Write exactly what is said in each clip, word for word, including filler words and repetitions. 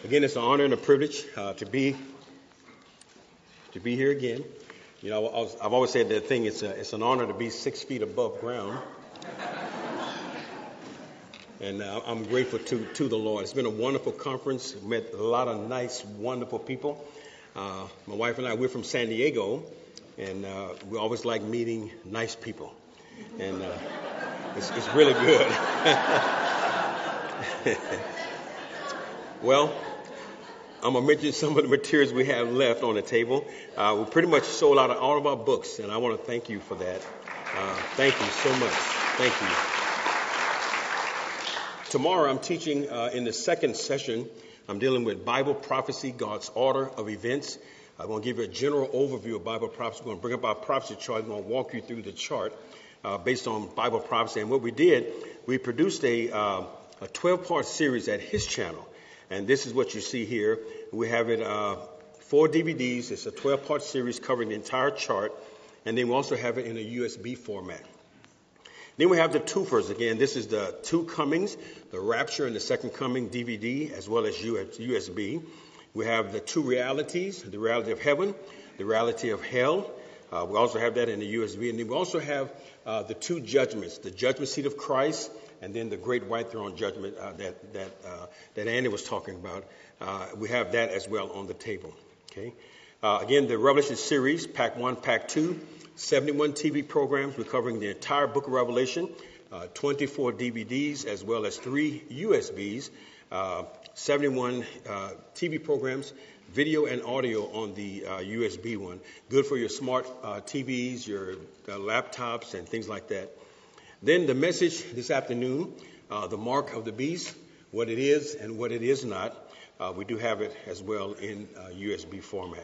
Again, it's an honor and a privilege uh, to be to be here again. You know, I was, I've always said that thing. It's a, it's an honor to be six feet above ground, and uh, I'm grateful to to the Lord. It's been a wonderful conference. Met a lot of nice, wonderful people. Uh, my wife and I, we're from San Diego, and uh, we always like meeting nice people, and uh, it's, it's really good. Well, I'm going to mention some of the materials we have left on the table. Uh, we pretty much sold out of all of our books, and I want to thank you for that. Uh, thank you so much. Thank you. Tomorrow I'm teaching uh, in the second session. I'm dealing with Bible prophecy, God's order of events. I'm going to give you a general overview of Bible prophecy. We're going to bring up our prophecy chart. I'm going to walk you through the chart uh, based on Bible prophecy. And what we did, we produced a, uh, a twelve-part series at his channel. And this is what you see here. We have it uh, four D V Ds. It's a twelve-part series covering the entire chart. And then we also have it in a U S B format. Then we have the twofers. Again, this is the two comings, the rapture and the second coming D V D, as well as U S B. We have the two realities, the reality of heaven, the reality of hell. Uh, we also have that in the U S B. And then we also have uh, the two judgments, the judgment seat of Christ, and then the great white throne judgment uh, that that uh, that Andy was talking about. Uh, we have that as well on the table. Okay. Uh, again, the Revelation series, Pack One, Pack Two, seventy-one T V programs. We're covering the entire Book of Revelation, uh, twenty-four D V Ds, as well as three U S Bs, uh, seventy-one uh, T V programs, video and audio on the uh, U S B one. Good for your smart uh, T Vs, your uh, laptops, and things like that. Then the message this afternoon, uh, the mark of the beast, what it is and what it is not. Uh, we do have it as well in uh, U S B format.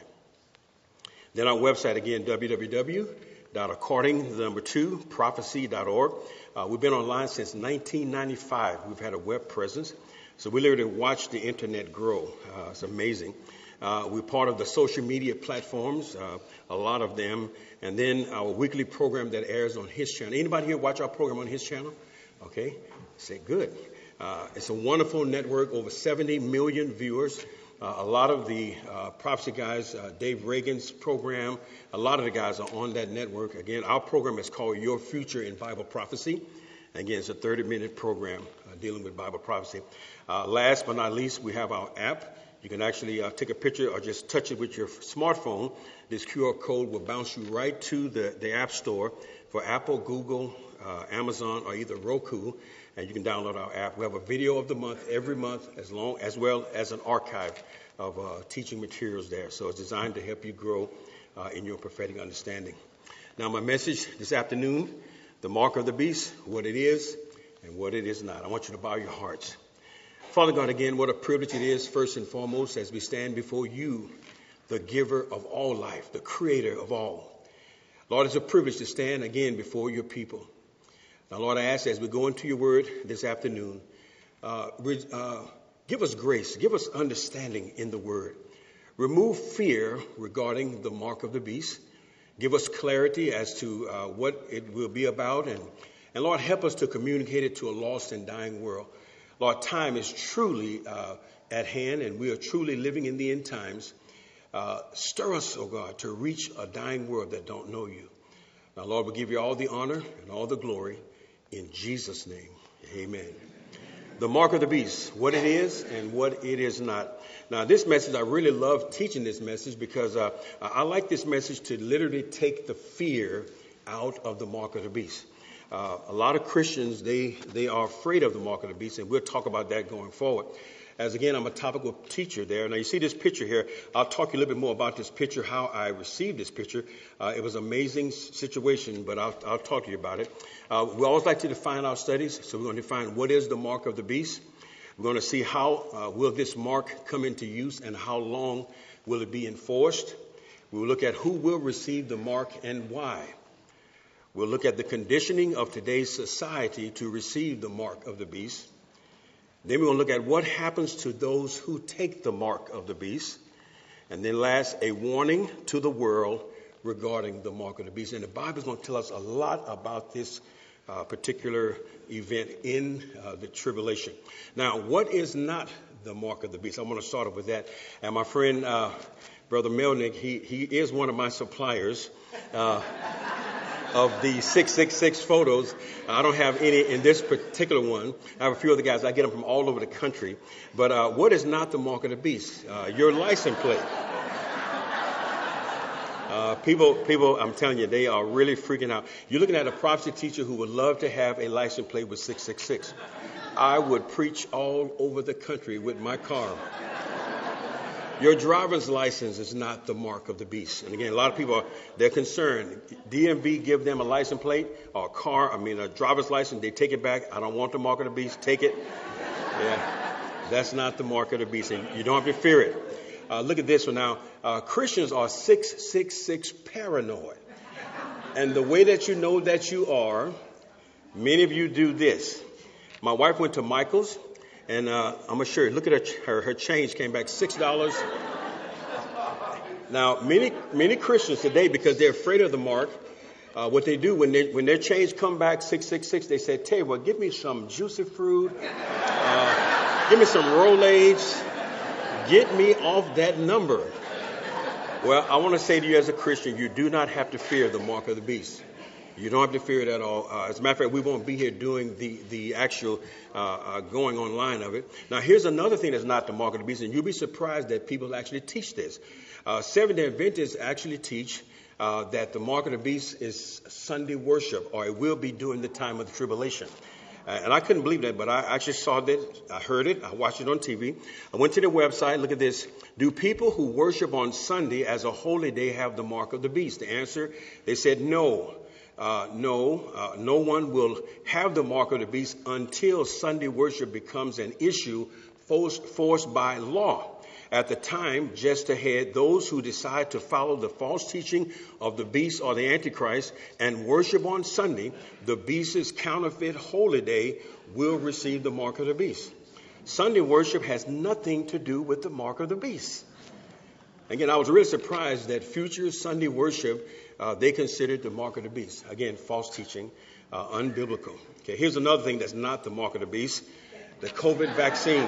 Then our website again, w w w dot according the number two prophecy dot org. Uh, we've been online since nineteen ninety-five. We've had a web presence, so we literally watch the internet grow. Uh, it's amazing. Uh, we're part of the social media platforms, uh, a lot of them, and then our weekly program that airs on his channel. Anybody here watch our program on his channel? Okay, say good. Uh, it's a wonderful network, over seventy million viewers. Uh, a lot of the uh, prophecy guys, uh, Dave Reagan's program, a lot of the guys are on that network. Again, our program is called Your Future in Bible Prophecy. Again, it's a thirty-minute program uh, dealing with Bible prophecy. Uh, last but not least, we have our app. You can actually uh, take a picture or just touch it with your smartphone. This Q R code will bounce you right to the, the App Store for Apple, Google, uh, Amazon, or either Roku, and you can download our app. We have a video of the month every month, as long as well as an archive of uh, teaching materials there. So it's designed to help you grow uh, in your prophetic understanding. Now, my message this afternoon, the mark of the beast, what it is and what it is not. I want you to bow your hearts. Father God, again, what a privilege it is, first and foremost, as we stand before you, the giver of all life, the creator of all. Lord, it's a privilege to stand again before your people. Now, Lord, I ask as we go into your word this afternoon, uh, uh, give us grace, give us understanding in the word. Remove fear regarding the mark of the beast. Give us clarity as to uh, what it will be about. And, and, Lord, help us to communicate it to a lost and dying world. Lord, time is truly uh, at hand, and we are truly living in the end times. Uh, stir us, oh God, to reach a dying world that don't know you. Now, Lord, we give you all the honor and all the glory in Jesus' name. Amen. The mark of the beast, what it is and what it is not. Now, this message, I really love teaching this message because uh, I like this message to literally take the fear out of the mark of the beast. Uh, a lot of Christians, they, they are afraid of the mark of the beast, and we'll talk about that going forward. As again, I'm a topical teacher there. Now, you see this picture here. I'll talk to you a little bit more about this picture, how I received this picture. Uh, it was an amazing situation, but I'll, I'll talk to you about it. Uh, we always like to define our studies, so we're going to define what is the mark of the beast. We're going to see how uh, will this mark come into use and how long will it be enforced. We will look at who will receive the mark and why. We'll look at the conditioning of today's society to receive the mark of the beast. Then we're going to look at what happens to those who take the mark of the beast. And then last, a warning to the world regarding the mark of the beast. And the Bible is going to tell us a lot about this uh, particular event in uh, the tribulation. Now, what is not the mark of the beast? I want to start off with that. And my friend, uh, Brother Melnick, he, he is one of my suppliers uh, of the six six six photos. I don't have any in this particular one. I have a few other guys. I get them from all over the country. But uh, what is not the mark of the beast? Uh, your license plate. Uh, people, people, I'm telling you, they are really freaking out. You're looking at a prophecy teacher who would love to have a license plate with six six six. I would preach all over the country with my car. Your driver's license is not the mark of the beast. And again, a lot of people are, they're concerned. D M V give them a license plate or a car, I mean a driver's license, they take it back. I don't want the mark of the beast, take it. Yeah, that's not the mark of the beast. And you don't have to fear it. Uh, look at this one now. Uh, Christians are six six six paranoid. And the way that you know that you are, many of you do this. My wife went to Michael's, and uh, I'm sure, look at her, her, her change came back six dollars. Now, many many Christians today, because they're afraid of the mark, uh, what they do when, they, when their change come back six six six, they say, Tay, well, give me some juicy fruit, uh, give me some Rolaids. Get me off that number. Well, I want to say to you as a Christian, you do not have to fear the mark of the beast. You don't have to fear it at all. Uh, as a matter of fact, we won't be here doing the, the actual uh, uh, going online of it. Now, here's another thing that's not the mark of the beast, and you'll be surprised that people actually teach this. Uh, Seventh-day Adventists actually teach uh, that the mark of the beast is Sunday worship, or it will be during the time of the tribulation. Uh, and I couldn't believe that, but I actually saw that. I heard it. I watched it on T V. I went to their website. Look at this. Do people who worship on Sunday as a holy day have the mark of the beast? The answer, they said no. Uh, no, uh, no one will have the mark of the beast until Sunday worship becomes an issue forced, forced by law. At the time, just ahead, those who decide to follow the false teaching of the beast or the Antichrist and worship on Sunday, the beast's counterfeit holy day, will receive the mark of the beast. Sunday worship has nothing to do with the mark of the beast. Again, I was really surprised that future Sunday worship, uh, they considered the mark of the beast. Again, false teaching, uh, unbiblical. Okay, here's another thing that's not the mark of the beast, the COVID vaccine.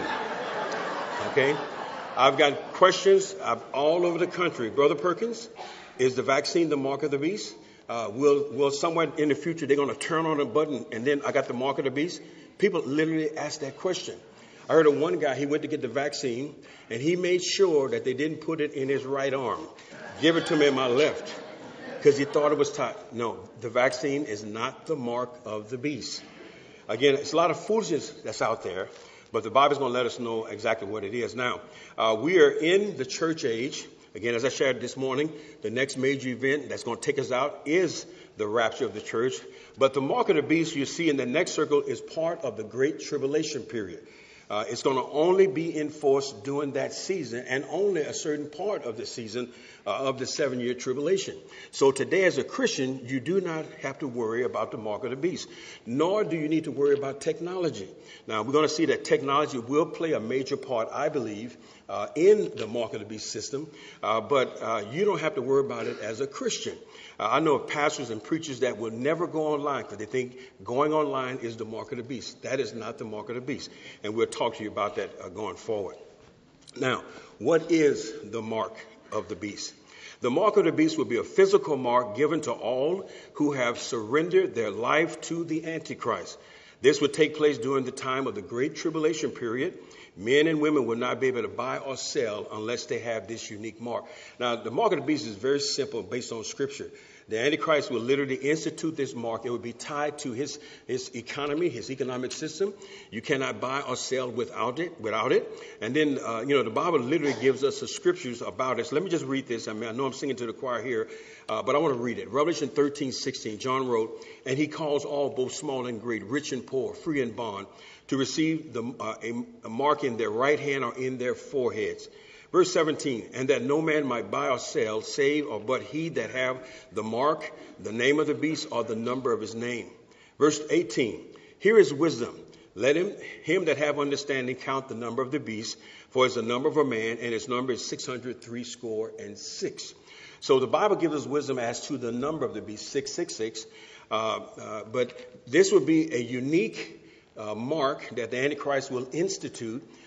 Okay. I've got questions I've, all over the country. Brother Perkins, is the vaccine the mark of the beast? Uh, will will somewhere in the future they're going to turn on a button and then I got the mark of the beast? People literally ask that question. I heard of one guy, he went to get the vaccine and he made sure that they didn't put it in his right arm. Give it to me in my left because he thought it was tight. No, the vaccine is not the mark of the beast. Again, it's a lot of foolishness that's out there. But the Bible's going to let us know exactly what it is. Now, uh, we are in the church age. Again, as I shared this morning, the next major event that's going to take us out is the rapture of the church. But the mark of the beast you see in the next circle is part of the great tribulation period. Uh, it's going to only be enforced during that season and only a certain part of the season uh, of the seven-year tribulation. So today as a Christian, you do not have to worry about the mark of the beast, nor do you need to worry about technology. Now, we're going to see that technology will play a major part, I believe, uh, in the mark of the beast system, uh, but uh, you don't have to worry about it as a Christian. Uh, I know of pastors and preachers that will never go online because they think going online is the mark of the beast. That is not the mark of the beast. And we'll talk to you about that uh, going forward. Now, what is the mark of the beast? The mark of the beast will be a physical mark given to all who have surrendered their life to the Antichrist. This would take place during the time of the Great Tribulation period. Men and women will not be able to buy or sell unless they have this unique mark. Now, the mark of the beast is very simple based on Scripture. The Antichrist will literally institute this mark. It will be tied to his, his economy, his economic system. You cannot buy or sell without it. Without it. And then, uh, you know, the Bible literally gives us the scriptures about it. So let me just read this. I mean, I know I'm singing to the choir here, uh, but I want to read it. Revelation thirteen sixteen, John wrote, "And he calls all, both small and great, rich and poor, free and bond, to receive the, uh, a, a mark in their right hand or in their foreheads." Verse seventeen, "And that no man might buy or sell, save or but he that have the mark, the name of the beast, or the number of his name." Verse eighteen, "Here is wisdom. Let him, him that have understanding count the number of the beast, for it's the number of a man, and its number is six hundred three score and six." So the Bible gives us wisdom as to the number of the beast, six six six. Uh, uh, but this would be a unique uh, mark that the Antichrist will institute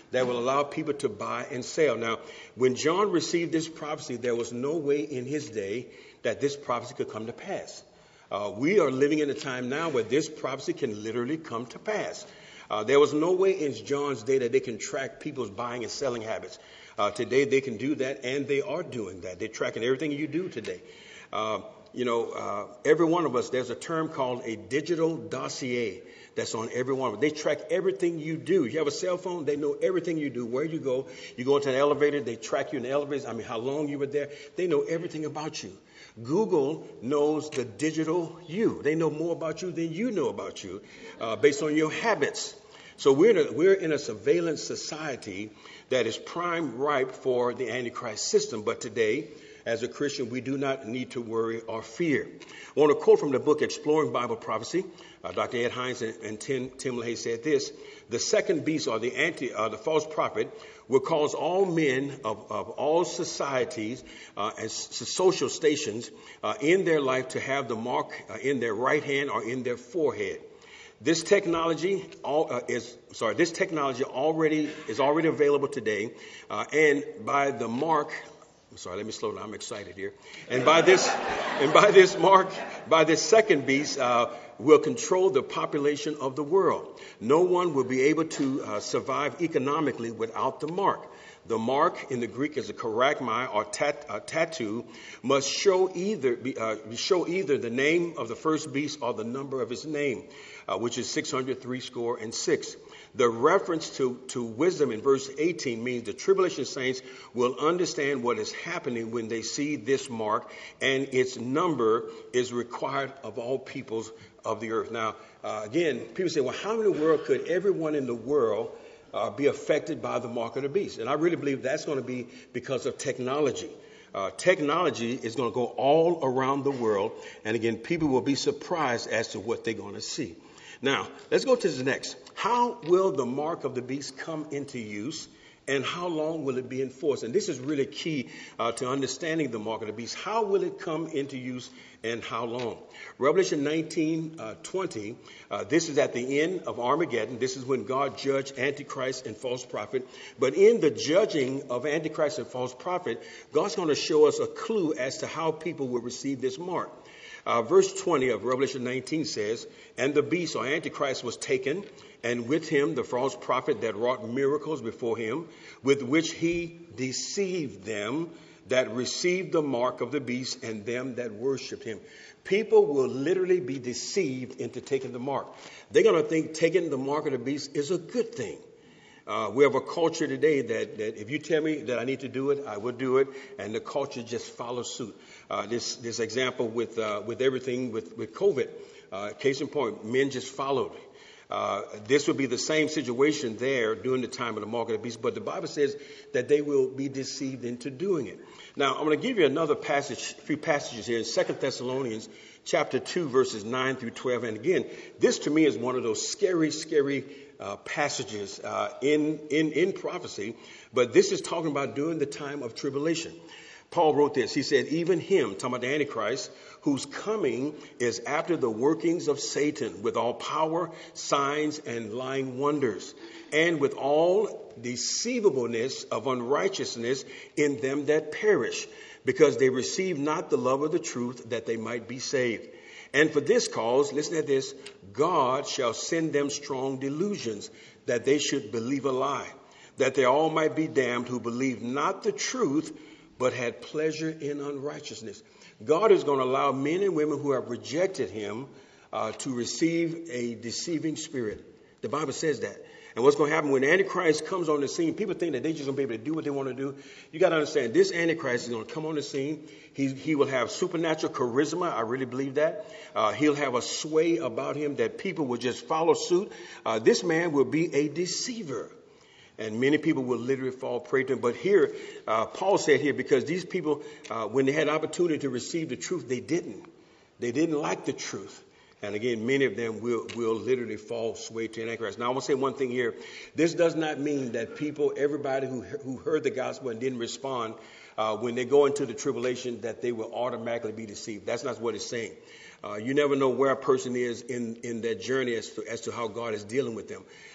that will allow people to buy and sell. Now, when John received this prophecy, there was no way in his day that this prophecy could come to pass. Uh, we are living in a time now where this prophecy can literally come to pass. Uh, there was no way in John's day that they can track people's buying and selling habits. Uh, today they can do that, and they are doing that. They're tracking everything you do today. Uh, you know, uh, every one of us, there's a term called a digital dossier that's on every one of us. They track everything you do. You have a cell phone, they know everything you do, where you go. You go into an elevator, they track you in the elevator. I mean, how long you were there. They know everything about you. Google knows the digital you. They know more about you than you know about you uh, based on your habits. So we're in, a, we're in a surveillance society that is prime ripe for the Antichrist system. But today, as a Christian, we do not need to worry or fear. I want to quote from the book Exploring Bible Prophecy. Uh, Doctor Ed Hines and, and Tim, Tim LaHaye said this: the second beast, or the anti, uh, the false prophet, will cause all men of, of all societies uh, and social stations uh, in their life to have the mark uh, in their right hand or in their forehead. This technology all, uh, is sorry. This technology already is already available today, uh, and by the mark. I'm sorry. Let me slow down. I'm excited here. And by this, and by this mark, by this second beast, uh, will control the population of the world. No one will be able to uh, survive economically without the mark. The mark in the Greek is a charagma, or tat, uh, tattoo, must show either uh, show either the name of the first beast or the number of his name, uh, which is six hundred three score and six. The reference to, to wisdom in verse eighteen means the tribulation saints will understand what is happening when they see this mark, and its number is required of all peoples of the earth. Now, uh, again, people say, well, how in the world could everyone in the world uh, be affected by the mark of the beast? And I really believe that's going to be because of technology. Uh, technology is going to go all around the world. And again, people will be surprised as to what they're going to see. Now, let's go to the next. How will the mark of the beast come into use, and how long will it be enforced? And this is really key uh, to understanding the mark of the beast. How will it come into use, and how long? Revelation nineteen, uh, twenty, uh, this is at the end of Armageddon. This is when God judged Antichrist and false prophet. But in the judging of Antichrist and false prophet, God's going to show us a clue as to how people will receive this mark. Uh, verse twenty of Revelation nineteen says, and the beast, or Antichrist, was taken, and with him the false prophet that wrought miracles before him, with which he deceived them that received the mark of the beast and them that worshiped him. People will literally be deceived into taking the mark. They're going to think taking the mark of the beast is a good thing. Uh, we have a culture today that, that if you tell me that I need to do it, I will do it, and the culture just follows suit. Uh, this this example with uh, with everything with with COVID, uh, case in point, men just followed. Uh, this would be the same situation there during the time of the mark of the beast, but the Bible says that they will be deceived into doing it. Now, I'm going to give you another passage, few passages here in Second Thessalonians chapter two, verses nine through twelve. And again, this to me is one of those scary, scary uh, passages uh, in, in, in prophecy. But this is talking about during the time of tribulation. Paul wrote this. He said, even him, talking about the Antichrist, whose coming is after the workings of Satan, with all power, signs, and lying wonders, and with all deceivableness of unrighteousness in them that perish, because they receive not the love of the truth, that they might be saved. And for this cause, listen to this, God shall send them strong delusions, that they should believe a lie, that they all might be damned who believe not the truth, but had pleasure in unrighteousness. God is going to allow men and women who have rejected him uh, to receive a deceiving spirit. The Bible says that. And what's going to happen when Antichrist comes on the scene, people think that they're just going to be able to do what they want to do. You got to understand, this Antichrist is going to come on the scene. He, he will have supernatural charisma. I really believe that. Uh, he'll have a sway about him that people will just follow suit. Uh, this man will be a deceiver. And many people will literally fall prey to him. But here, uh, Paul said here, because these people, uh, when they had opportunity to receive the truth, they didn't. They didn't like the truth. And again, many of them will, will literally fall sway to Antichrist. Now, I want to say one thing here. This does not mean that people, everybody who who heard the gospel and didn't respond, uh, when they go into the tribulation, that they will automatically be deceived. That's not what it's saying. Uh, you never know where a person is in, in that journey as to, as to how God is dealing with them.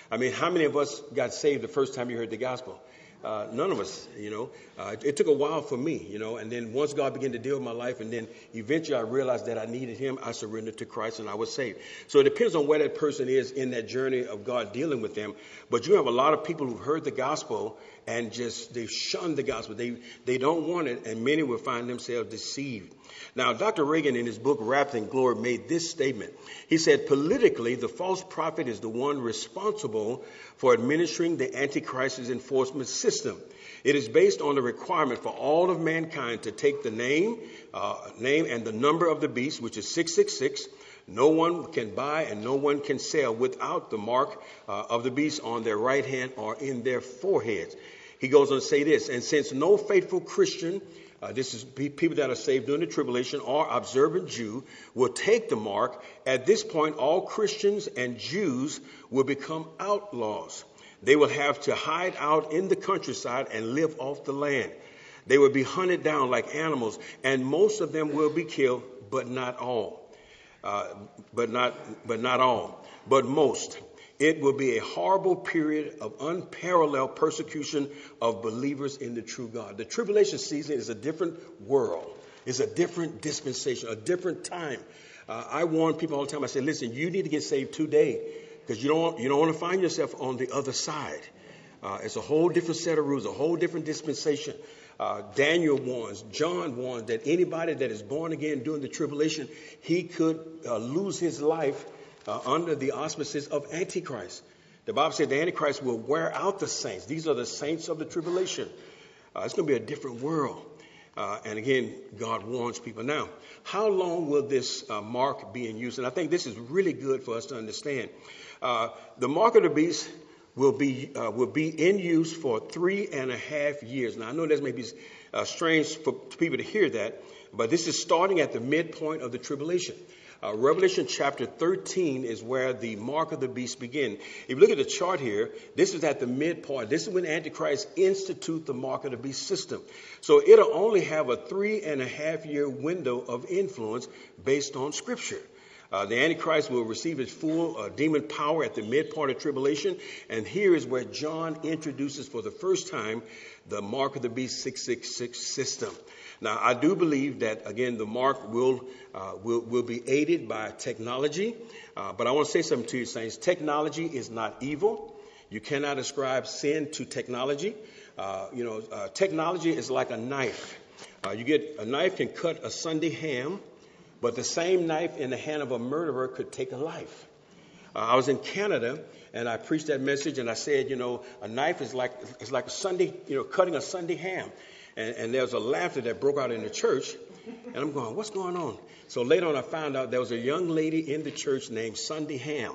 I mean, how many of us got saved the first time you heard the gospel? Uh, none of us, you know. Uh, it took a while for me, you know, and then once God began to deal with my life, and then eventually I realized that I needed him, I surrendered to Christ and I was saved. So it depends on where that person is in that journey of God dealing with them. But you have a lot of people who've heard the gospel and just, they've shunned the gospel. They, they don't want it, and many will find themselves deceived. Now, Doctor Reagan, in his book, Wrapped in Glory, made this statement. He said, politically, the false prophet is the one responsible for administering the Antichrist's enforcement system. It is based on the requirement for all of mankind to take the name, uh, name and the number of the beast, which is six six six. No one can buy and no one can sell without the mark uh, of the beast on their right hand or in their foreheads. He goes on to say this, and since no faithful Christian, Uh, this is people that are saved during the tribulation or observant Jew, will take the mark. At this point, all Christians and Jews will become outlaws. They will have to hide out in the countryside and live off the land. They will be hunted down like animals, and most of them will be killed, but not all. Uh, but not, but not all, but most. It will be a horrible period of unparalleled persecution of believers in the true God. The tribulation season is a different world. It's a different dispensation, a different time. Uh, I warn people all the time. I say, listen, you need to get saved today because you don't, you don't want to find yourself on the other side. Uh, it's a whole different set of rules, a whole different dispensation. Uh, Daniel warns, John warns that anybody that is born again during the tribulation, he could uh, lose his life Uh, under the auspices of Antichrist. The Bible said the Antichrist will wear out the saints. These are the saints of the tribulation. Uh, it's going to be a different world. Uh, and again, God warns people. Now, how long will this uh, mark be in use? And I think this is really good for us to understand. Uh, the mark of the beast will be uh, will be in use for three and a half years. Now, I know this may be uh, strange for people to hear that, but this is starting at the midpoint of the tribulation. Uh, Revelation chapter thirteen is where the mark of the beast begin. If you look at the chart here, this is at the midpoint. This is when Antichrist institute the mark of the beast system. So it'll only have a three and a half year window of influence based on Scripture. Uh, the Antichrist will receive his full uh, demon power at the midpoint of tribulation. And here is where John introduces for the first time the mark of the beast six six six system. Now, I do believe that, again, the mark will uh, will, will be aided by technology. Uh, but I want to say something to you, saints. Technology is not evil. You cannot ascribe sin to technology. Uh, you know, uh, technology is like a knife. Uh, you get a knife can cut a Sunday ham, but the same knife in the hand of a murderer could take a life. Uh, I was in Canada, and I preached that message, and I said, you know, a knife is like it's like a Sunday, you know, cutting a Sunday ham. And, and there was a laughter that broke out in the church. And I'm going, what's going on? So later on, I found out there was a young lady in the church named Sunday Ham.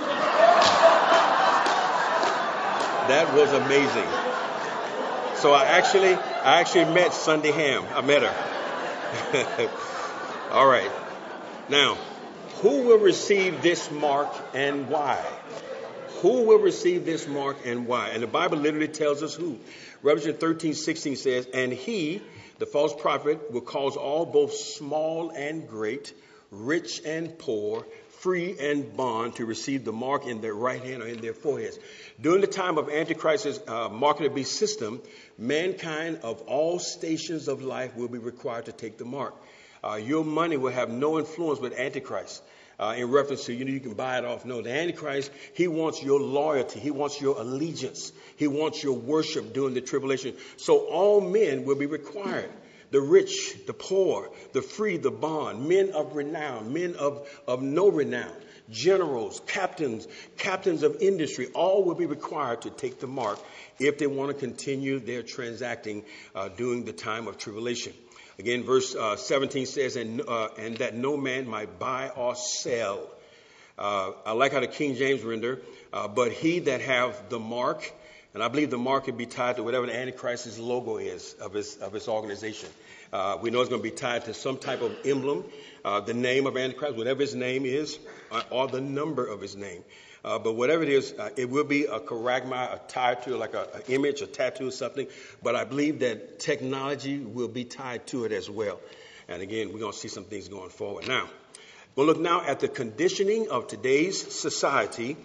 That was amazing. So I actually, I actually met Sunday Ham. I met her. All right. Now, who will receive this mark and why? Who will receive this mark and why? And the Bible literally tells us who. Revelation thirteen sixteen says, and he, the false prophet, will cause all, both small and great, rich and poor, free and bond, to receive the mark in their right hand or in their foreheads. During the time of Antichrist's uh, mark of the beast system, mankind of all stations of life will be required to take the mark. Uh, your money will have no influence with Antichrist. Uh, in reference to, you know, you can buy it off. No, the Antichrist, he wants your loyalty. He wants your allegiance. He wants your worship during the tribulation. So all men will be required. The rich, the poor, the free, the bond, men of renown, men of, of no renown, generals, captains, captains of industry, all will be required to take the mark if they want to continue their transacting uh, during the time of tribulation. Again, verse uh, seventeen says, and, uh, and that no man might buy or sell. Uh, I like how the King James render, uh, but he that have the mark, and I believe the mark can be tied to whatever the Antichrist's logo is of his, of his organization. Uh, we know it's going to be tied to some type of emblem, uh, the name of Antichrist, whatever his name is, uh, or the number of his name. Uh, but whatever it is, uh, it will be a charagma, a tied to like an image, a tattoo or something. But I believe that technology will be tied to it as well. And again, we're going to see some things going forward. Now, we'll look now at the conditioning of today's society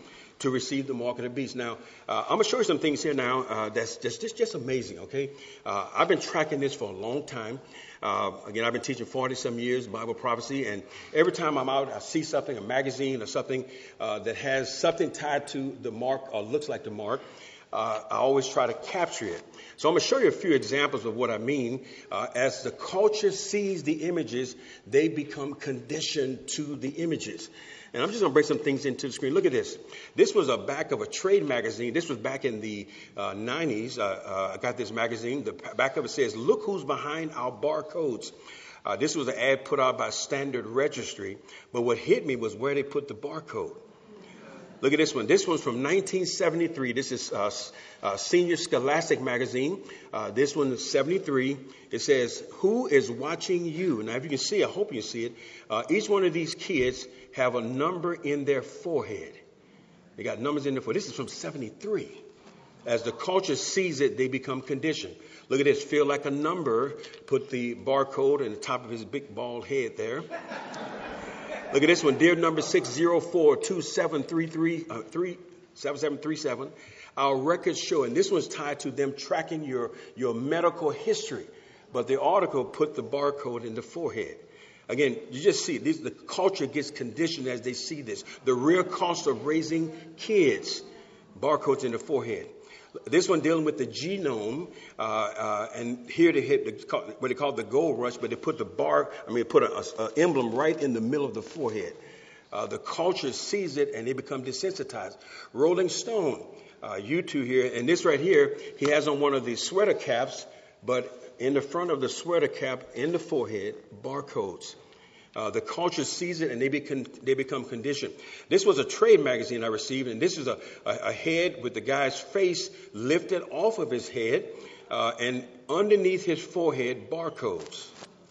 to receive the mark of the beast. Now, uh, I'm going to show you some things here now uh, that's just, just, just amazing, okay? Uh, I've been tracking this for a long time. Uh, again, I've been teaching forty-some years, Bible prophecy, and every time I'm out, I see something, a magazine or something uh, that has something tied to the mark or looks like the mark. Uh, I always try to capture it. So I'm going to show you a few examples of what I mean. Uh, as the culture sees the images, they become conditioned to the images. And I'm just going to bring some things into the screen. Look at this. This was a back of a trade magazine. This was back in the uh, nineties. Uh, uh, I got this magazine. The back of it says, "Look who's behind our barcodes." Uh, this was an ad put out by Standard Registry. But what hit me was where they put the barcode. Look at this one. This one's from nineteen seventy-three. This is uh, uh, Senior Scholastic Magazine. Uh, this one is seventy-three. It says, "Who is watching you?" Now, if you can see, I hope you see it. Uh, each one of these kids have a number in their forehead. They got numbers in their forehead. This is from seventy-three. As the culture sees it, they become conditioned. Look at this. Feel like a number. Put the barcode in the top of his big bald head there. Look at this one. Dear number six zero four two seven three three uh, three seven seven three seven. Our records show, and this one's tied to them tracking your, your medical history. But the article put the barcode in the forehead. Again, you just see this, the culture gets conditioned as they see this. The real cost of raising kids, barcodes in the forehead. This one dealing with the genome, uh, uh, and here they hit the, what they call the gold rush, but they put the bar, I mean, put an emblem right in the middle of the forehead. Uh, the culture sees it and they become desensitized. Rolling Stone, uh, you two here, and this right here, he has on one of these sweater caps, but in the front of the sweater cap, in the forehead, barcodes. Uh, the culture sees it and they become, they become conditioned. This was a trade magazine I received, and this is a, a, a head with the guy's face lifted off of his head, uh, and underneath his forehead, barcodes.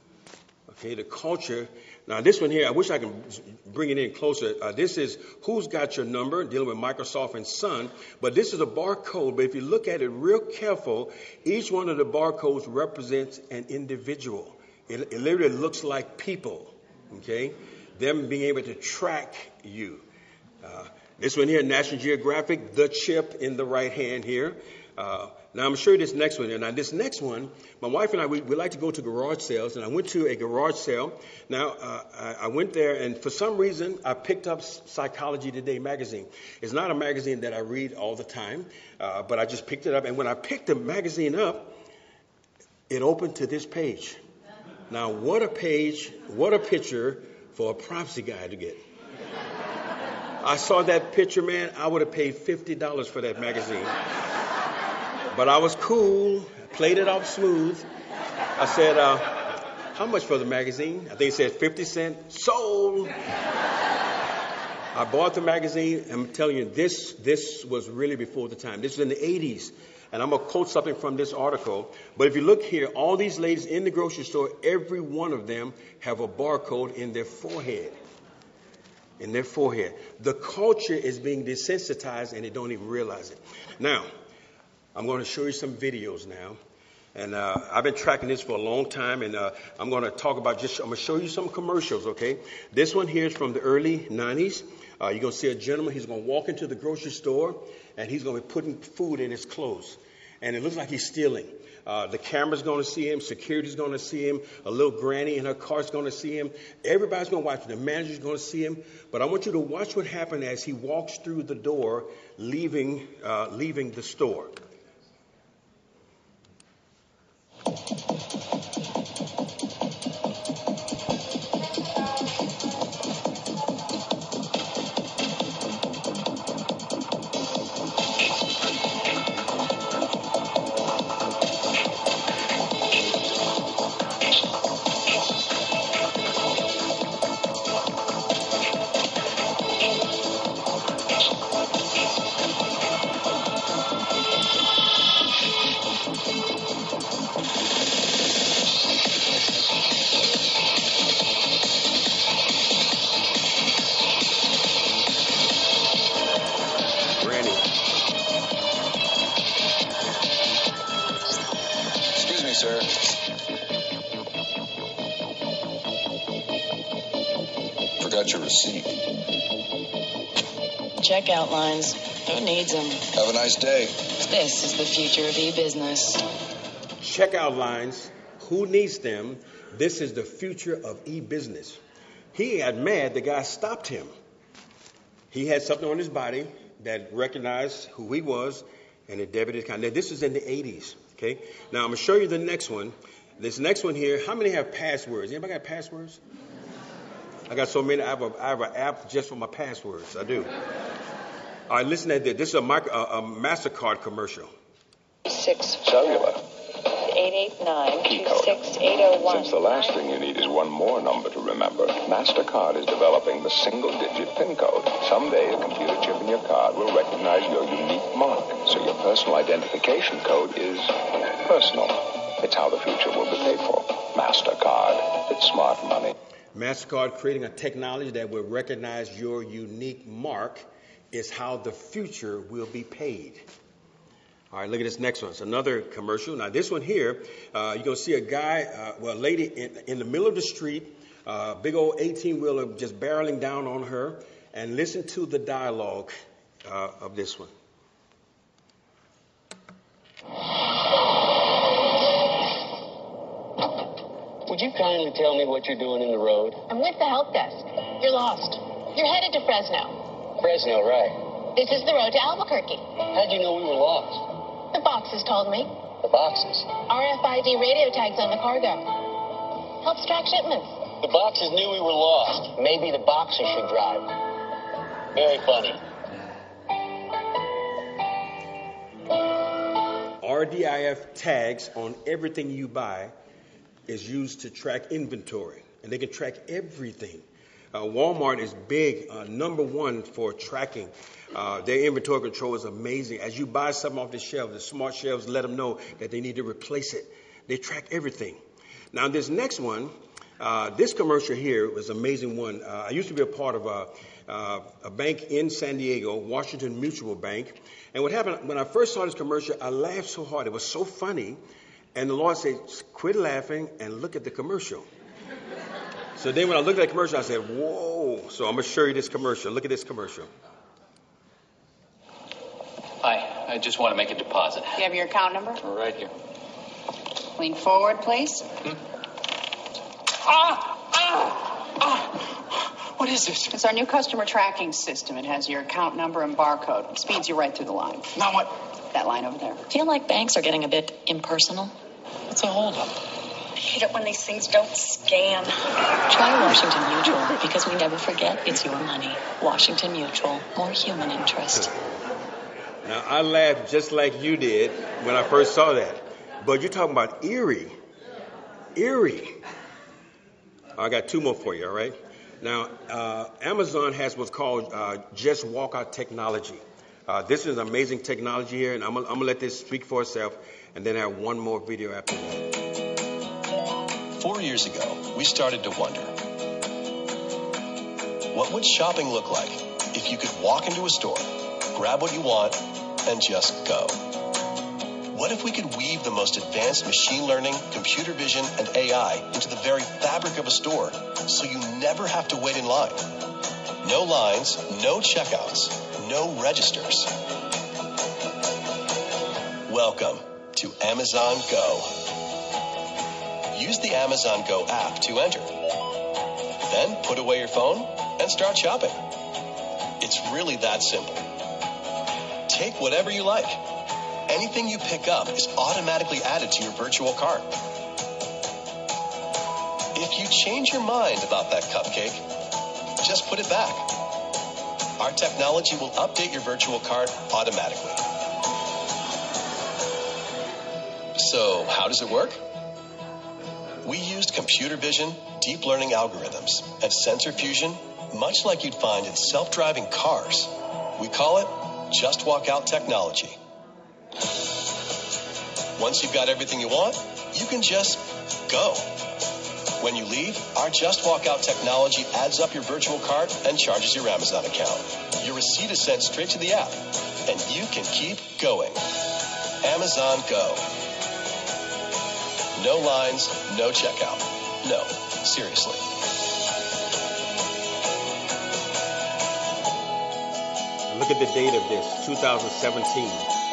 Okay, the culture. Now, this one here, I wish I could bring it in closer. Uh, this is Who's Got Your Number, dealing with Microsoft and Sun. But this is a barcode, but if you look at it real careful, each one of the barcodes represents an individual. It, it literally looks like people. Okay, them being able to track you. Uh, this one here, National Geographic, the chip in the right hand here. Uh, now, I'm going to show you this next one. And now, this next one, my wife and I, we, we like to go to garage sales. And I went to a garage sale. Now, uh, I, I went there, and for some reason, I picked up Psychology Today magazine. It's not a magazine that I read all the time, uh, but I just picked it up. And when I picked the magazine up, it opened to this page. Now, what a page, what a picture for a prophecy guy to get. I saw that picture, man. I would have paid fifty dollars for that magazine. But I was cool, played it off smooth. I said, uh, how much for the magazine? I think it said fifty cents. Sold. I bought the magazine. I'm telling you, this, this was really before the time. This was in the eighties. And I'm going to quote something from this article. But if you look here, all these ladies in the grocery store, every one of them have a barcode in their forehead. In their forehead. The culture is being desensitized and they don't even realize it. Now, I'm going to show you some videos now. And uh, I've been tracking this for a long time. And uh, I'm going to talk about just, I'm going to show you some commercials, okay? This one here is from the early nineties. Uh, you're going to see a gentleman. He's going to walk into the grocery store, and he's going to be putting food in his clothes. And it looks like he's stealing. Uh, the camera's going to see him. Security's going to see him. A little granny in her car's going to see him. Everybody's going to watch him. The manager's going to see him. But I want you to watch what happened as he walks through the door, leaving, uh, leaving the store. Sir. Forgot your receipt. checkout lines. Who needs them? Have a nice day. This is the future of e-business. Checkout lines. Who needs them? This is the future of e-business. He got mad. The guy stopped him. He had something on his body that recognized who he was, and it debited his account. Now, this was in the eighties. Okay. Now, I'm going to show you the next one. This next one here, how many have passwords? Anybody got passwords? I got so many. I have, a, I have an app just for my passwords. I do. All right, listen to this. This is a, micro, a, a MasterCard commercial. Six Cellular. eight eight nine two six eight zero one. Since the last thing you need is one more number to remember, MasterCard is developing the single-digit PIN code. Someday, a computer chip in your card will recognize your unique mark, so your personal identification code is personal. It's how the future will be paid for. MasterCard. It's smart money. MasterCard creating a technology that will recognize your unique mark is how the future will be paid. All right, look at this next one. It's another commercial. Now, this one here, uh, you're going to see a guy, uh, well, a lady in, in the middle of the street, uh, big old eighteen-wheeler just barreling down on her, and listen to the dialogue uh, of this one. Would you kindly tell me what you're doing in the road? I'm with the help desk. You're lost. You're headed to Fresno. Fresno, right. This is the road to Albuquerque. How'd you know we were lost? The boxes told me. The boxes? R F I D radio tags on the cargo. Helps track shipments. The boxes knew we were lost. Maybe the boxes should drive. Very funny. R D I F tags on everything you buy is used to track inventory, and they can track everything. Uh, Walmart is big, uh, number one for tracking. Uh, their inventory control is amazing. As you buy something off the shelf, the smart shelves let them know that they need to replace it. They track everything. Now, this next one, uh, this commercial here was an amazing one. Uh, I used to be a part of a, uh, a bank in San Diego, Washington Mutual Bank. And what happened, when I first saw this commercial, I laughed so hard. It was so funny. And the Lord said, quit laughing and look at the commercial. So then when I looked at the commercial, I said, whoa. So I'm going to show you this commercial. Look at this commercial. Hi, I just want to make a deposit. You have your account number? Right here. Lean forward, please. Hmm? Ah! Ah! Ah! What is this? It's our new customer tracking system. It has your account number and barcode. It speeds you right through the line. Now what? That line over there. Feel like banks are getting a bit impersonal? What's a holdup? I hate it when these things don't scan. Try Washington Mutual, because we never forget it's your money. Washington Mutual, more human interest. Now, I laughed just like you did when I first saw that. But you're talking about eerie. Eerie. I got two more for you, all right? Now, uh, Amazon has what's called uh, Just Walk Out technology. Uh, this is amazing technology here, and I'm, I'm going to let this speak for itself, and then I have one more video after that. Four years ago, we started to wonder, what would shopping look like if you could walk into a store, grab what you want, and just go? What if we could weave the most advanced machine learning, computer vision, and A I into the very fabric of a store so you never have to wait in line? No lines, no checkouts, no registers. Welcome to Amazon Go. Use the Amazon Go app to enter. Then put away your phone and start shopping. It's really that simple. Take whatever you like. Anything you pick up is automatically added to your virtual cart. If you change your mind about that cupcake, just put it back. Our technology will update your virtual cart automatically. So, how does it work? We used computer vision, deep learning algorithms, and sensor fusion, much like you'd find in self-driving cars. We call it Just Walk Out technology. Once you've got everything you want, you can just go. When you leave, our Just Walk Out technology adds up your virtual cart and charges your Amazon account. Your receipt is sent straight to the app, and you can keep going. Amazon Go. No lines, no checkout. No, seriously. look at the date of this, two thousand seventeen.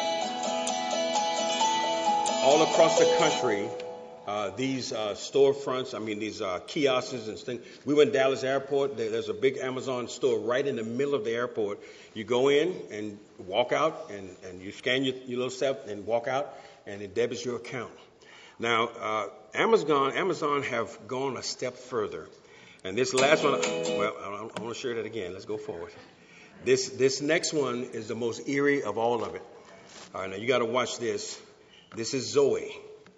All across the country, uh, these uh, storefronts, I mean, these uh, kiosks and things. We went to Dallas Airport. There, there's a big Amazon store right in the middle of the airport. You go in and walk out, and, and you scan your, your little stuff and walk out, and it debits your account. Now, uh, Amazon, Amazon have gone a step further. And this last one, well, I want to share that again. Let's go forward. This this next one is the most eerie of all of it. All right, now you got to watch this. This is Zoe.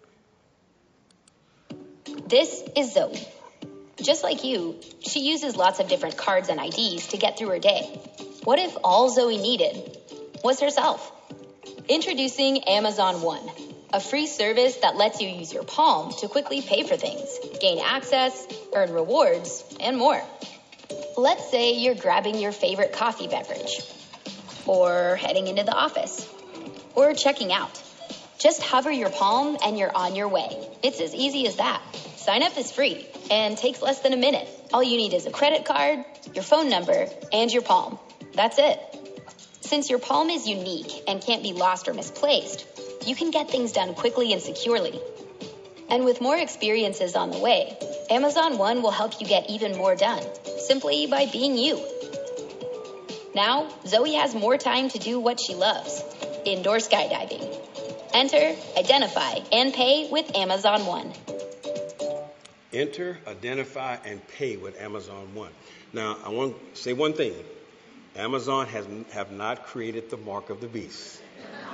This is Zoe. Just like you, she uses lots of different cards and I Ds to get through her day. What if all Zoe needed was herself? Introducing Amazon One, a free service that lets you use your palm to quickly pay for things, gain access, earn rewards, and more. Let's say you're grabbing your favorite coffee beverage, or heading into the office, or checking out. Just hover your palm and you're on your way. It's as easy as that. Sign up is free and takes less than a minute. All you need is a credit card, your phone number, and your palm. That's it. Since your palm is unique and can't be lost or misplaced, you can get things done quickly and securely. And with more experiences on the way, Amazon One will help you get even more done, simply by being you. Now, Zoe has more time to do what she loves, indoor skydiving. Enter, identify, and pay with Amazon One. Enter, identify, and pay with Amazon One. Now, I want to say one thing. Amazon has have not created the mark of the beast.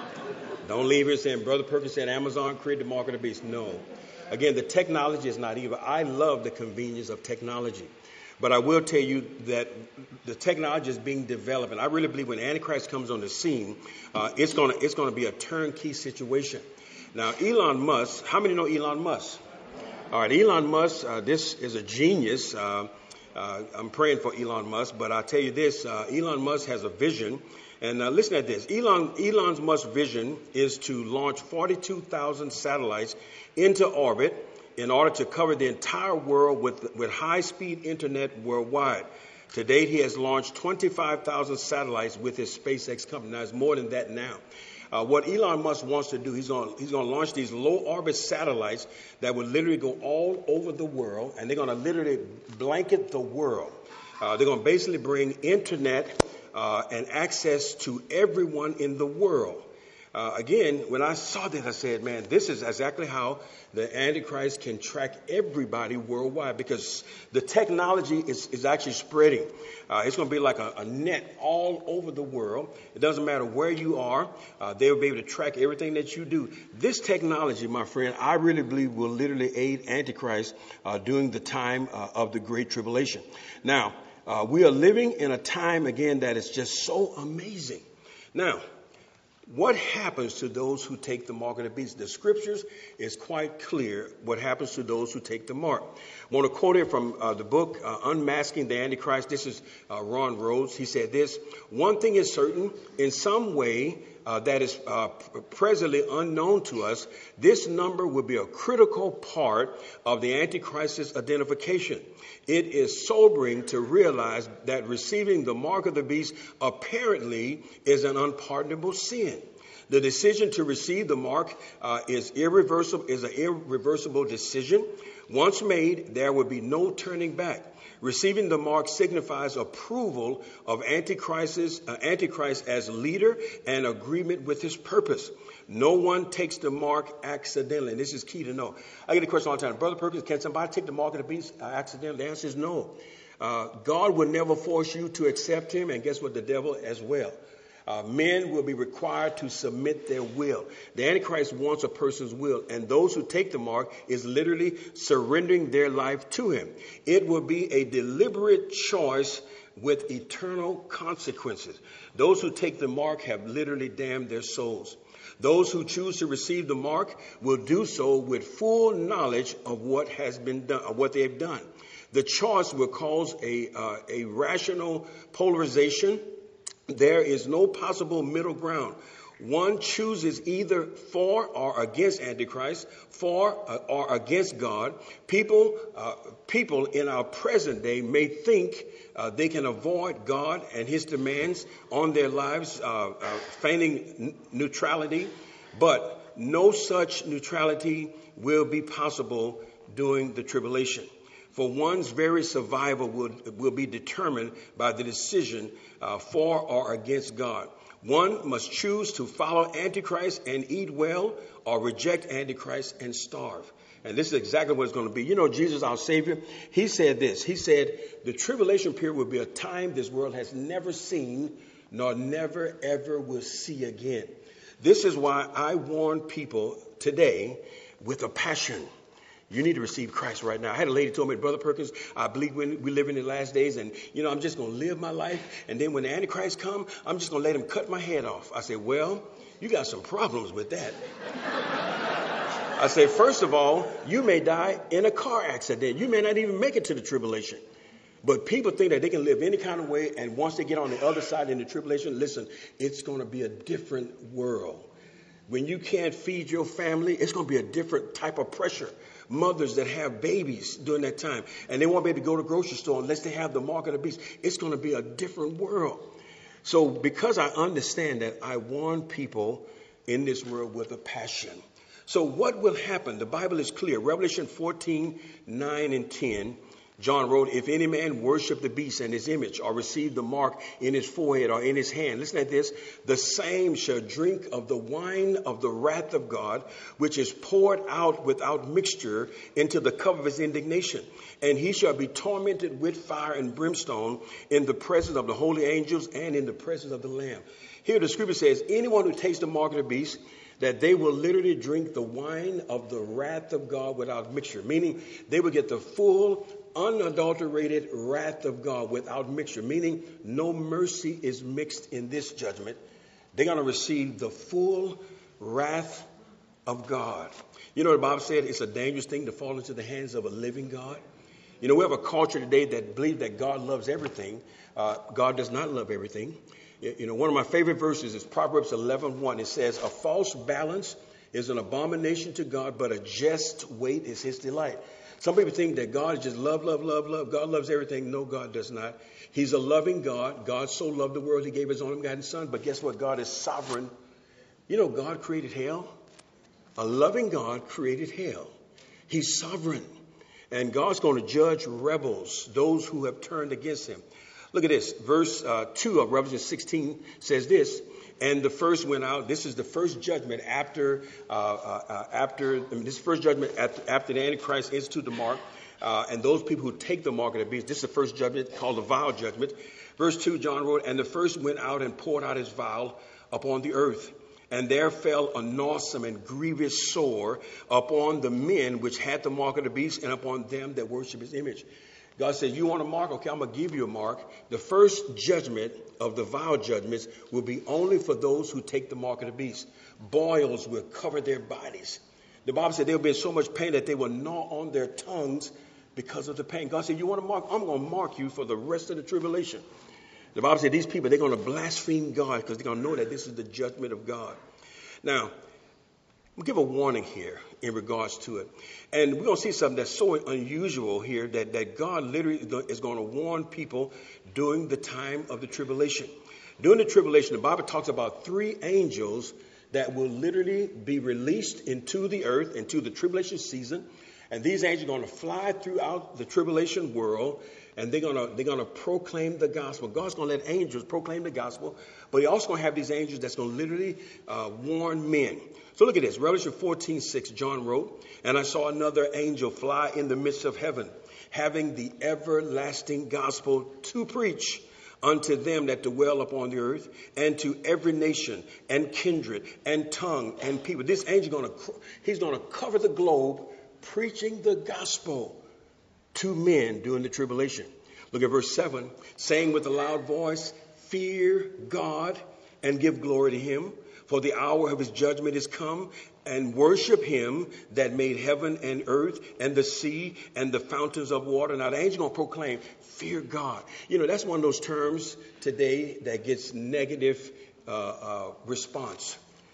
Don't leave here saying, Brother Perkins said Amazon created the mark of the beast. No. Again, the technology is not evil. I love the convenience of technology. But I will tell you that the technology is being developed, and I really believe when Antichrist comes on the scene, uh, it's going to it's going to be a turnkey situation. Now, Elon Musk, how many know Elon Musk? All right, Elon Musk, uh, this is a genius. Uh, uh, I'm praying for Elon Musk, but I'll tell you this, uh, Elon Musk has a vision. And uh, listen at this. Elon Elon Musk's vision is to launch forty-two thousand satellites into orbit in order to cover the entire world with, with high-speed internet worldwide. To date, he has launched twenty-five thousand satellites with his SpaceX company. Now, it's more than that now. Uh, what Elon Musk wants to do, he's going he's going to launch these low-orbit satellites that will literally go all over the world, and they're going to literally blanket the world. Uh, they're going to basically bring internet uh, and access to everyone in the world. Uh, again, when I saw this, I said, man, this is exactly how the Antichrist can track everybody worldwide, because the technology is, is actually spreading. Uh, it's going to be like a, a net all over the world. It doesn't matter where you are. Uh, they will be able to track everything that you do. This technology, my friend, I really believe will literally aid Antichrist uh, during the time uh, of the Great Tribulation. Now, uh, we are living in a time, again, that is just so amazing. Now, what happens to those who take the mark of the beast? The scriptures is quite clear what happens to those who take the mark. I want to quote it from uh, the book uh, Unmasking the Antichrist. This is uh, Ron Rhodes. He said this: one thing is certain, in some way uh, that is uh, presently unknown to us, this number will be a critical part of the Antichrist's identification. It is sobering to realize that receiving the mark of the beast apparently is an unpardonable sin. The decision to receive the mark uh, is irreversible, is an irreversible decision. Once made, there will be no turning back. Receiving the mark signifies approval of Antichrist's, uh, Antichrist as leader and agreement with his purpose. No one takes the mark accidentally. And this is key to know. I get a question all the time. Brother Perkins, can somebody take the mark of the beast uh, accidentally? The answer is no. Uh, God will never force you to accept him. And guess what? The devil as well. Uh, men will be required to submit their will. The Antichrist wants a person's will, and those who take the mark is literally surrendering their life to him. It will be a deliberate choice with eternal consequences. Those who take the mark have literally damned their souls. Those who choose to receive the mark will do so with full knowledge of what has been done, of what they have done. The choice will cause a uh, a rational polarization. There is no possible middle ground. One chooses either for or against Antichrist, for or against God. People, uh, people in our present day may think uh, they can avoid God and his demands on their lives, uh, uh, feigning n- neutrality, but no such neutrality will be possible during the tribulation. For one's very survival will, will be determined by the decision uh, for or against God. One must choose to follow Antichrist and eat well, or reject Antichrist and starve. And this is exactly what it's going to be. You know, Jesus, our Savior, he said this. He said, the tribulation period will be a time this world has never seen, nor never, ever will see again. This is why I warn people today with a passion. You need to receive Christ right now. I had a lady told me, Brother Perkins, I believe when we live in the last days, and, you know, I'm just going to live my life. And then when the Antichrist come, I'm just going to let him cut my head off. I said, well, you got some problems with that. I said, first of all, you may die in a car accident. You may not even make it to the tribulation. But people think that they can live any kind of way. And once they get on the other side in the tribulation, listen, it's going to be a different world. When you can't feed your family, it's going to be a different type of pressure. Mothers that have babies during that time, and they won't be able to go to the grocery store unless they have the mark of the beast. It's going to be a different world. So because I understand that, I warn people in this world with a passion. So what will happen? The Bible is clear. Revelation fourteen, nine and ten. John wrote, if any man worship the beast and his image, or receive the mark in his forehead or in his hand, listen at this, the same shall drink of the wine of the wrath of God, which is poured out without mixture into the cup of his indignation. And he shall be tormented with fire and brimstone in the presence of the holy angels and in the presence of the Lamb. Here the scripture says, anyone who takes the mark of the beast, that they will literally drink the wine of the wrath of God without mixture, meaning they will get the full, unadulterated wrath of God without mixture, meaning no mercy is mixed in this judgment. They're going to receive the full wrath of God. You know, the Bible said it's a dangerous thing to fall into the hands of a living God. You know, we have a culture today that believes that God loves everything. Uh, God does not love everything. You know, one of my favorite verses is Proverbs eleven one. It says, a false balance is an abomination to God, but a just weight is his delight. Some people think that God is just love, love, love, love. God loves everything. No, God does not. He's a loving God. God so loved the world, he gave his only begotten son. But guess what? God is sovereign. You know, God created hell. A loving God created hell. He's sovereign. And God's going to judge rebels, those who have turned against him. Look at this. Verse uh, two of Revelation sixteen says this. And the first went out. This is the first judgment after, uh, uh, after I mean, this first judgment after, after the Antichrist institute the mark. Uh, and those people who take the mark of the beast, this is the first judgment called the vial judgment. Verse two, John wrote, and the first went out and poured out his vial upon the earth. And there fell an awesome and grievous sore upon the men which had the mark of the beast, and upon them that worship his image. God says, you want a mark? Okay, I'm going to give you a mark. The first judgment of the vial judgments will be only for those who take the mark of the beast. Boils will cover their bodies. The Bible said they'll be in so much pain that they will gnaw on their tongues because of the pain. God said, you want a mark? I'm going to mark you for the rest of the tribulation. The Bible said these people, they're going to blaspheme God because they're going to know that this is the judgment of God. Now, we'll give a warning here in regards to it. And we're going to see something that's so unusual here that, that God literally is going to warn people during the time of the tribulation. During the tribulation, the Bible talks about three angels that will literally be released into the earth, into the tribulation season. And these angels are going to fly throughout the tribulation world, and they're going to they're going to proclaim the gospel. God's going to let angels proclaim the gospel, but He's also going to have these angels that's going to literally uh, warn men. So look at this. Revelation fourteen six, John wrote, and I saw another angel fly in the midst of heaven, having the everlasting gospel to preach unto them that dwell upon the earth, and to every nation and kindred and tongue and people. This angel going to he's going to cover the globe preaching the gospel to men during the tribulation. Look at verse seven, saying with a loud voice, fear God and give glory to him, for the hour of his judgment is come, and worship him that made heaven and earth and the sea and the fountains of water. Now the angel going to proclaim, fear God. You know, that's one of those terms today that gets negative uh, uh, response.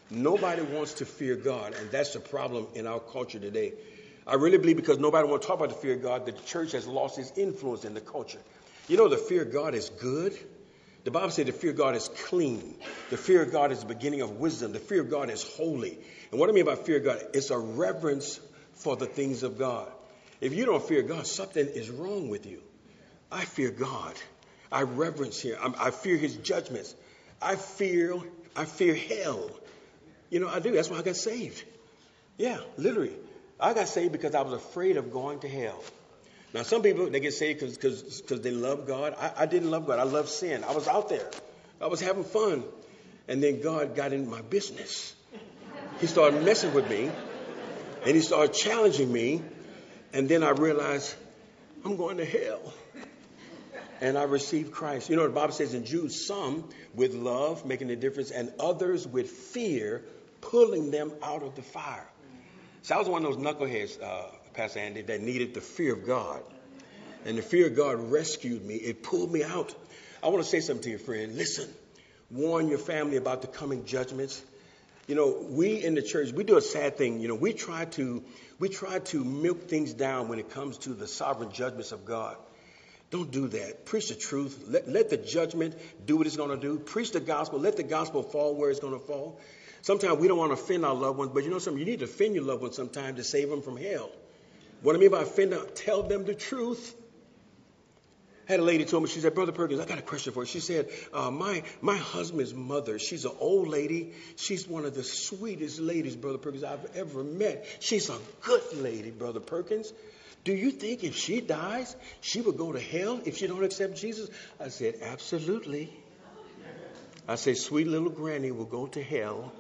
Nobody wants to fear God, and that's the problem in our culture today. I really believe because nobody wants to talk about the fear of God, the church has lost its influence in the culture. You know, the fear of God is good. The Bible says the fear of God is clean. The fear of God is the beginning of wisdom. The fear of God is holy. And what I mean by fear of God, it's a reverence for the things of God. If you don't fear God, something is wrong with you. I fear God. I reverence Him. I, I fear His judgments. I fear, I fear hell. You know, I do. That's why I got saved. Yeah, literally. I got saved because I was afraid of going to hell. Now, some people, they get saved because because they love God. I, I didn't love God. I loved sin. I was out there. I was having fun. And then God got in my business. He started messing with me. And He started challenging me. And then I realized, I'm going to hell. And I received Christ. You know, the Bible says in Jude, some with love, making a difference, and others with fear, pulling them out of the fire. So I was one of those knuckleheads, uh, Pastor Andy, that needed the fear of God. And the fear of God rescued me. It pulled me out. I want to say something to you, friend. Listen, warn your family about the coming judgments. You know, we in the church, we do a sad thing. You know, we try to we try to milk things down when it comes to the sovereign judgments of God. Don't do that. Preach the truth. Let, let the judgment do what it's going to do. Preach the gospel. Let the gospel fall where it's going to fall. Sometimes we don't want to offend our loved ones, but you know something? You need to offend your loved ones sometimes to save them from hell. What I mean by offend them, tell them the truth. I had a lady told me, she said, Brother Perkins, I got a question for you. She said, uh, my my husband's mother, she's an old lady. She's one of the sweetest ladies, Brother Perkins, I've ever met. She's a good lady, Brother Perkins. Do you think if she dies, she would go to hell if she don't accept Jesus? I said, absolutely. I said, sweet little granny will go to hell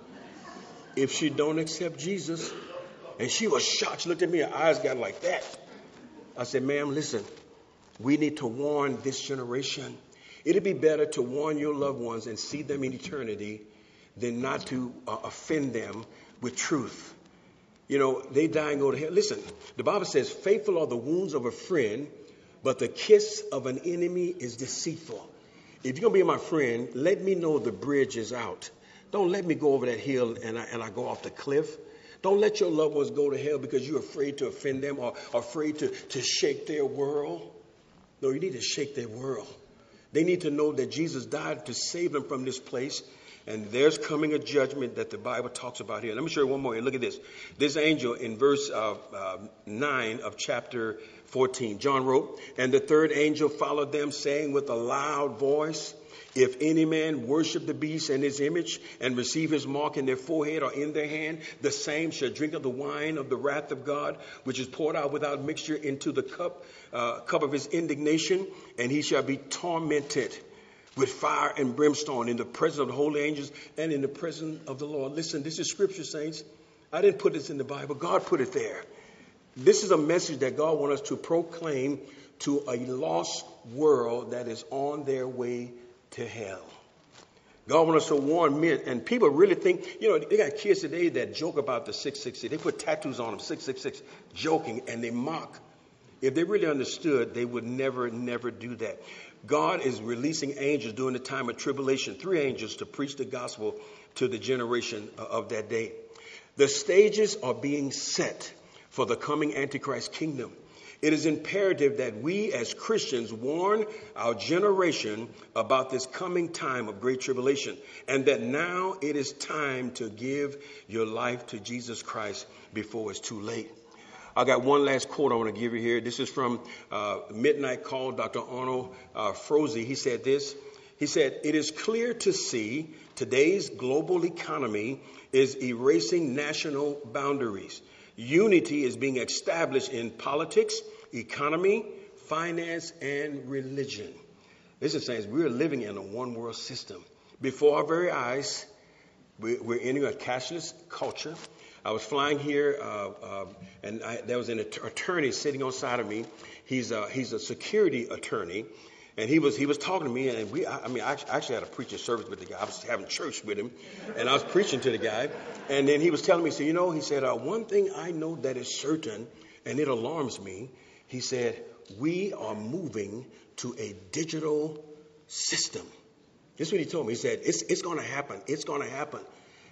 if she don't accept Jesus. And she was shocked. She looked at me, her eyes got like that. I said, ma'am, listen, we need to warn this generation. It'd be better to warn your loved ones and see them in eternity than not to uh, offend them with truth. You know, they die and go to hell. Listen, the Bible says, faithful are the wounds of a friend, but the kiss of an enemy is deceitful. If you're going to be my friend, let me know the bridge is out. Don't let me go over that hill and I, and I go off the cliff. Don't let your loved ones go to hell because you're afraid to offend them or afraid to, to shake their world. No, you need to shake their world. They need to know that Jesus died to save them from this place. And there's coming a judgment that the Bible talks about here. Let me show you one more. Look at this. This angel in verse uh, uh, nine of chapter fourteen, John wrote, and the third angel followed them, saying with a loud voice, if any man worship the beast and his image and receive his mark in their forehead or in their hand, the same shall drink of the wine of the wrath of God, which is poured out without mixture into the cup, uh, cup of his indignation, and he shall be tormented with fire and brimstone in the presence of the holy angels and in the presence of the Lord. Listen, this is scripture, saints. I didn't put this in the Bible. God put it there. This is a message that God wants us to proclaim to a lost world that is on their way to hell. God wants us to warn men, and people really think, you know, they got kids today that joke about the six six six. They put tattoos on them, six six six, joking, and they mock. If they really understood, they would never, never do that. God is releasing angels during the time of tribulation, three angels to preach the gospel to the generation of that day. The stages are being set for the coming Antichrist kingdom. It is imperative that we as Christians warn our generation about this coming time of great tribulation, and that now it is time to give your life to Jesus Christ before it's too late. I got one last quote I want to give you here. This is from uh, Midnight Call, Doctor Arnold uh, Froese. He said this. He said, it is clear to see today's global economy is erasing national boundaries. Unity is being established in politics, economy, finance, and religion. This is saying we're living in a one world system. Before our very eyes, we're entering a cashless culture. I was flying here, uh, uh, and I, there was an attorney sitting on side of me. He's a, he's a security attorney, and he was he was talking to me. And we, I, I mean, I actually had a preaching service with the guy. I was having church with him, and I was preaching to the guy. And then he was telling me, so you know, he said, uh, one thing I know that is certain, and it alarms me. He said, we are moving to a digital system. This is what he told me. He said, it's it's going to happen. It's going to happen.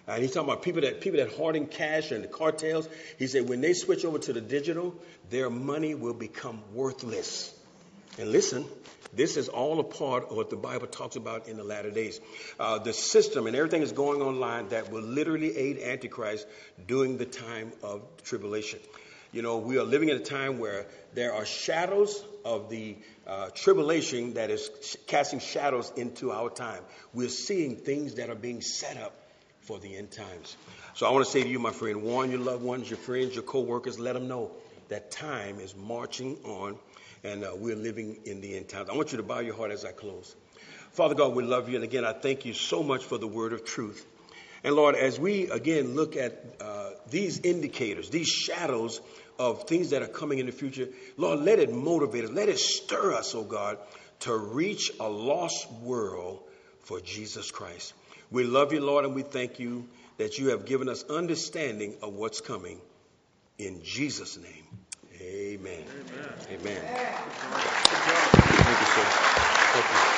And he's talking about people that people that hoarding cash and the cartels. He said when they switch over to the digital, their money will become worthless. And listen, this is all a part of what the Bible talks about in the latter days. Uh, the system and everything is going online that will literally aid Antichrist during the time of tribulation. You know, we are living in a time where there are shadows of the uh, tribulation that is sh- casting shadows into our time. We're seeing things that are being set up for the end times. So I want to say to you, my friend, warn your loved ones, your friends, your co-workers, let them know that time is marching on and uh, we're living in the end times. I want you to bow your heart as I close. Father God, we love you. And again, I thank you so much for the word of truth. And Lord, as we again look at uh, these indicators, these shadows of things that are coming in the future, Lord, let it motivate us. Let it stir us, oh God, to reach a lost world for Jesus Christ. We love you, Lord, and we thank you that you have given us understanding of what's coming. In Jesus' name, amen. Amen. Amen. Thank you, sir. Thank you.